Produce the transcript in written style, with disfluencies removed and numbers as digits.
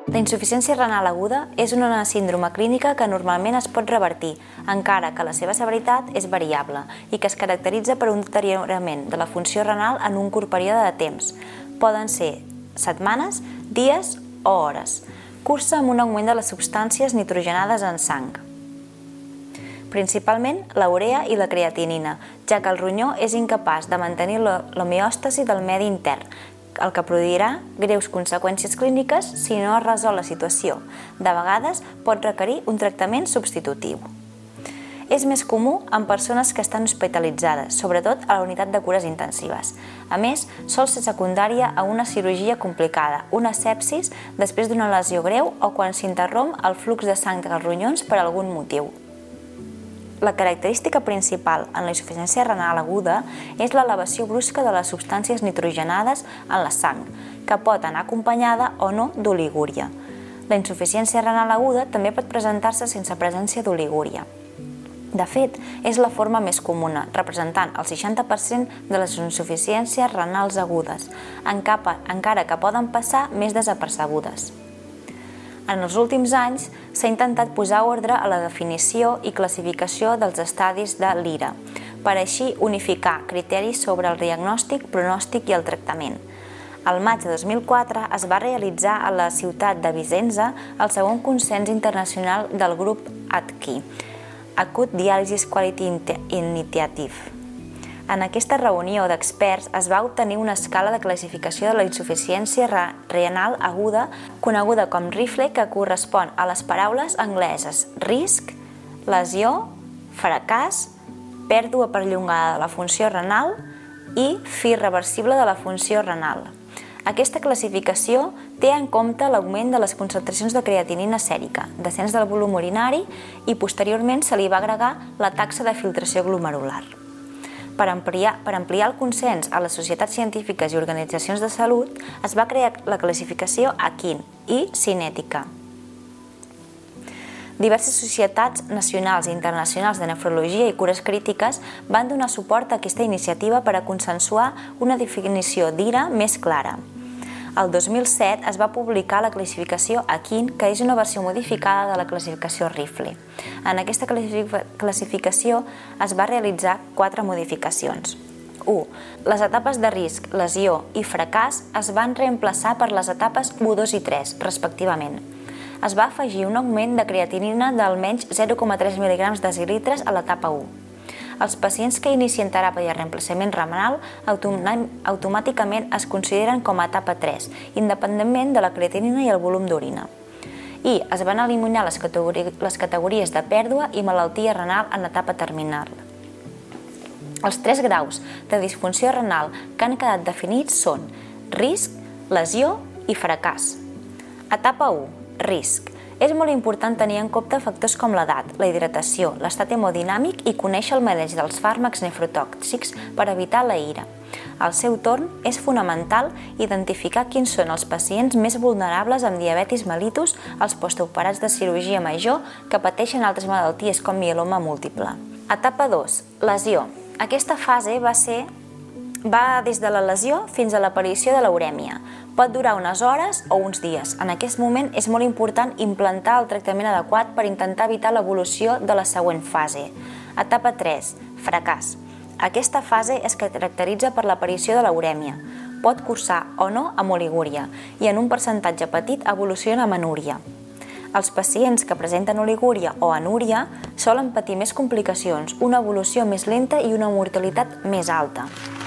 La insuficiència renal aguda és una síndrome clínica que normalment es pot revertir, encara que la seva severitat és variable i que es caracteritza per un deteriorament de la funció renal en un curt període de temps. Poden ser setmanes, dies o hores. Cursa amb un augment de les substàncies nitrogenades en sang, principalment la urea i la creatinina, ja que el ronyó és incapaç de mantenir l'homeòstasi del medi intern, el que produirà greus conseqüències clíniques si no es resol la situació. De vegades pot requerir un tractament substitutiu. És més comú en persones que estan hospitalitzades, sobretot a la unitat de cures intensives. A més, sol ser secundària a una cirurgia complicada, una sepsis després d'una lesió greu o quan s'interromp el flux de sang dels ronyons per algun motiu. La característica principal en la insuficiència renal aguda és l'elevació brusca de les substàncies nitrogenades en la sang, que pot anar acompanyada o no d'oligúria. La insuficiència renal aguda també pot presentar-se sense presència d'oligúria. De fet, és la forma més comuna, representant el 60% de les insuficiències renals agudes, encara que poden passar més desapercebudes. En els últims anys s'ha intentat posar ordre a la definició i classificació dels estadis de l'IRA, per així unificar criteris sobre el diagnòstic, pronòstic i el tractament. Al maig de 2004 es va realitzar a la ciutat de Vicenza el segon consens internacional del grup ADQI, Acute Dialysis Quality Initiative. En aquesta reunió d'experts es va obtenir una escala de classificació de la insuficiència renal aguda coneguda com RIFLE, que correspon a les paraules angleses risc, lesió, fracàs, pèrdua perllongada de la funció renal i fi irreversible de la funció renal. Aquesta classificació té en compte l'augment de les concentracions de creatinina sèrica, descens del volum urinari i posteriorment se li va agregar la taxa de filtració glomerular. Per ampliar el consens a les societats científiques i organitzacions de salut, es va crear la classificació AKIN i cinètica. Diverses societats nacionals i internacionals de nefrologia i cures crítiques van donar suport a aquesta iniciativa per a consensuar una definició d'IRA més clara. El 2007 es va publicar la classificació AKIN, que és una versió modificada de la classificació RIFLE. En aquesta classificació es va realitzar 4 modificacions. 1. Les etapes de risc, lesió i fracàs es van reemplaçar per les etapes 1, 2 i 3, respectivament. Es va afegir un augment de creatinina d'almenys 0,3 mg decilitres a l'etapa 1. Els pacients que inicien teràpia de reemplaçament renal automàticament es consideren com a etapa 3, independentment de la creatinina i el volum d'orina. I es van eliminar les categories de pèrdua i malaltia renal en etapa terminal. Els 3 graus de disfunció renal que han quedat definits són risc, lesió i fracàs. Etapa 1. Risc. És molt important tenir en compte factors com l'edat, la hidratació, l'estat hemodinàmic i conèixer el maneig dels fàrmacs nefrotòxics per evitar la ira. Al seu torn, és fonamental identificar quins són els pacients més vulnerables amb diabetis mellitus, els postoperats de cirurgia major que pateixen altres malalties com mieloma múltiple. Etapa 2. Lesió. Aquesta fase va des de la lesió fins a l'aparició de la urèmia. Pot durar unes hores o uns dies. En aquest moment és molt important implantar el tractament adequat per intentar evitar l'evolució de la següent fase. Etapa 3. Fracàs. Aquesta fase es caracteritza per l'aparició de la urèmia. Pot cursar o no amb oligúria i en un percentatge petit evoluciona amb anúria. Els pacients que presenten oligúria o anúria solen patir més complicacions, una evolució més lenta i una mortalitat més alta.